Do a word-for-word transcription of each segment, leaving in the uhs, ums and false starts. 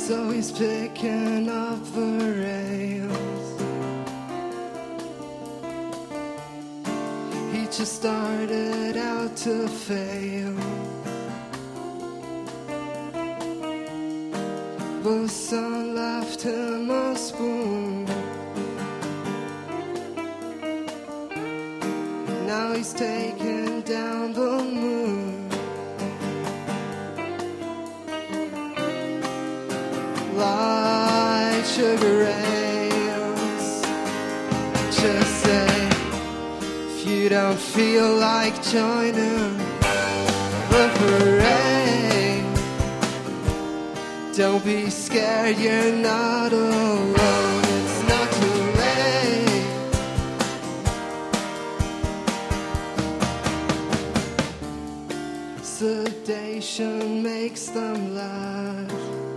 So he's picking up the rails. He just started out to fail, but son left him a spoon. Now he's taking down the moon. Light sugar rails. Just say if you don't feel like joining the parade, don't be scared, you're not alone. It's not too late. Sedation makes them laugh.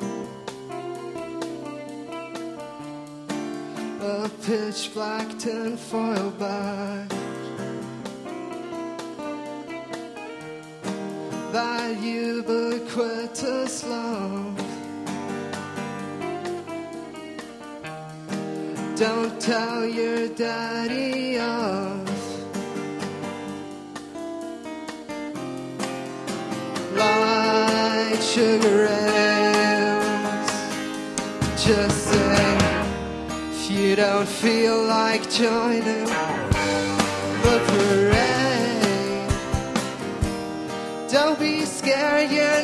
A pitch black tinfoil bag, that ubiquitous love. Don't tell your daddy off. Light sugar rails. Just say if you don't feel like joining the parade, don't be scared, you're